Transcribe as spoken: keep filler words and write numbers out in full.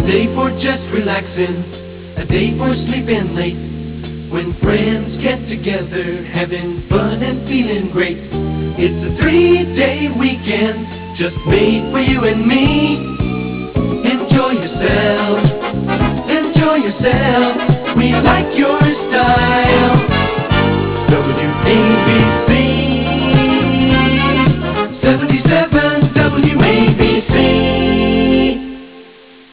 day for just relaxing, a day for sleeping late. When friends get together, having fun and feeling great. It's a three-day weekend just made for you and me.